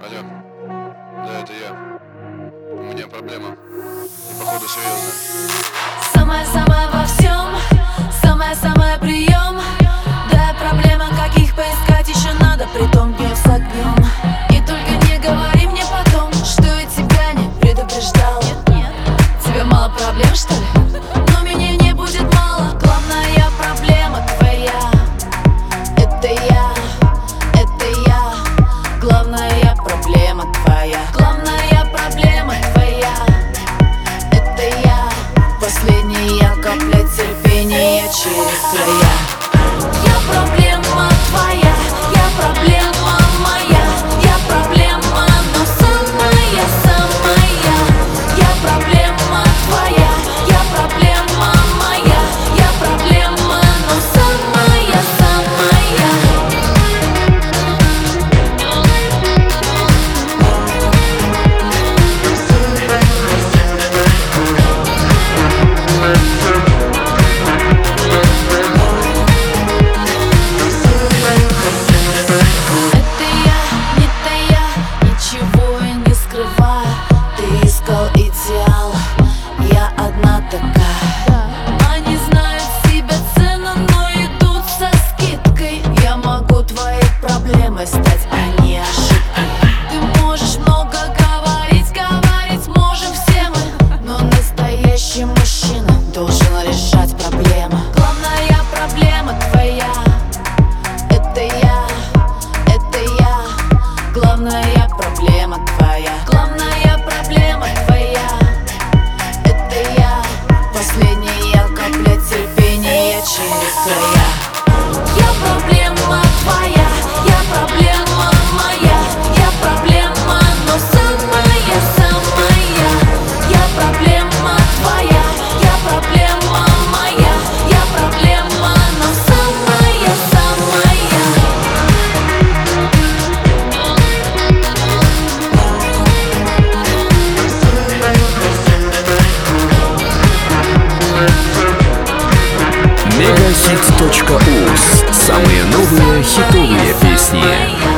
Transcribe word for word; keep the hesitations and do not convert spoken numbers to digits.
Алло, да, это я. У меня проблема. И походу серьезно. Самое-самое во всем, самое-самое прием. Да, проблема, как их поискать еще надо, притом днем с огнем. И только не говори мне потом, что я тебя не предупреждал. Нет, нет, тебе мало проблем, что ли? Но меня не будет мало. Главная проблема твоя, это я, это я. Главная проблема твоя, главная проблема твоя, это я. Последняя капля терпения через края. Я проблема твоя, я проблема моя, я проблема, но самая-самая. Я проблема твоя, я проблема моя, я проблема, но самая-самая. Это я, не тая, ничего я не скрываю. Ты искал идеал, я одна такая. Они знают себе цену, но идут со скидкой. Я могу твоей проблемой стать, а не ошибкой. Ты можешь много говорить, говорить можем все мы, но настоящий мужчина должен решать проблемы. Главная проблема твоя, это я, это я. Главная проблема твоя, главная проблема твоя, это я. Последняя капля терпения через края. Я проблема твоя, я проблема моя, я проблема, но самая-самая. Я проблема твоя, я проблема моя, я проблема, но самая-самая. Мегахит точка уз. Самые новые хитовые песни.